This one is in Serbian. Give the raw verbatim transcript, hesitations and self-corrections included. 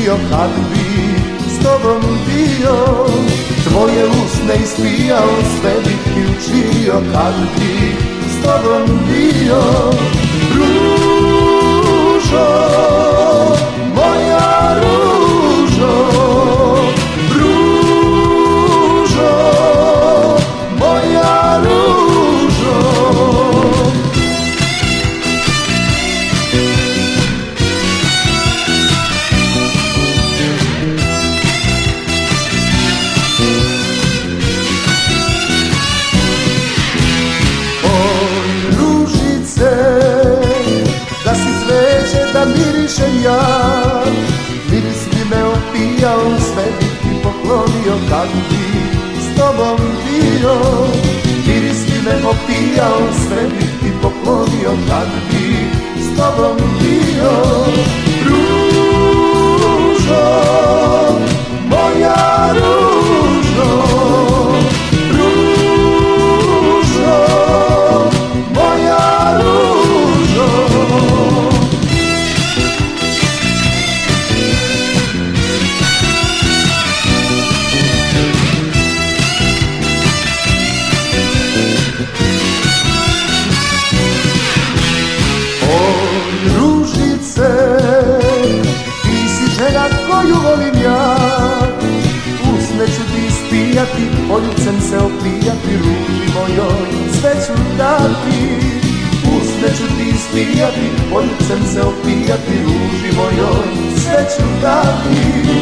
poklonio kad bi s tobom bio. Tvoje usne ispijao, sve bi ti učinio kad bi s tobom bio. Ružo, moja ružo, ružo, moja ružo. Da si cveće, da miriše ja, miris bi me opijao, sve bi ti poklonio kad bi s tobom bio. Miris bi me opijao, sve bi ti poklonio kad bi s tobom bio. Ružo, moja ružo, ružo, moja ružo. Žena koju volim ja, usne ću ti ispijati, poljubcem se opijati, ruži mojoj sve ću dati. Usne ću ti ispijati, poljubcem se opijati, ruži mojoj sve ću dati.